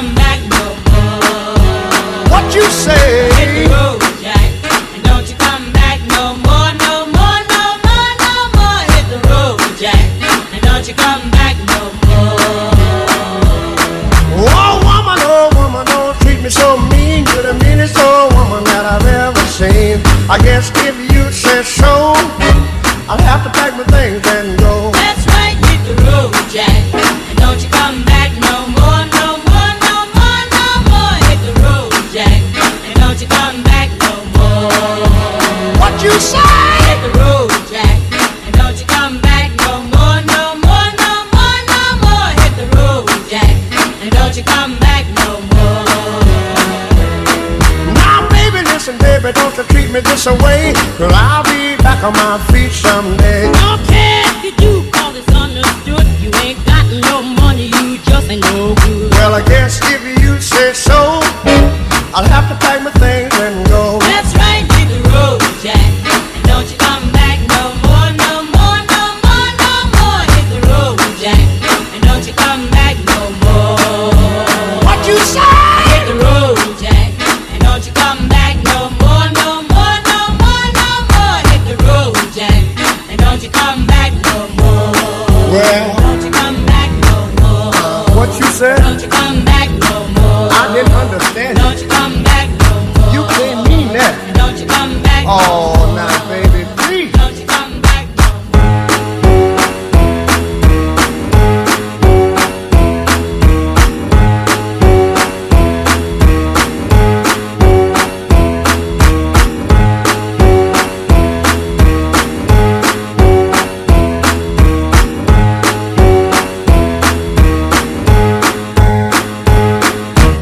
come back no more. What you say? Hit the road, Jack, and don't you come back no more, no more, no more, no more. Hit the road, Jack, and don't you come back no more. Oh woman, don't treat me so mean. You're the meanest old woman that I've ever seen. I guess if you say so, I'll have to pack my things and go. That's right, hit the road, Jack, and don't you come back no more, no more, no more, no more. Hit the road, Jack, and don't you come back no more. What you say? Hit the road, Jack, and don't you come back no more, no more, no more, no more. Hit the road, Jack, and don't you come back no more. Now baby, listen baby, don't you treat me this way, 'cause I'll be back on my feet someday. Don't care if you do, 'cause it's understood. You ain't got no money, you just ain't no good. Well, I guess if you say so, I'll have to pack my things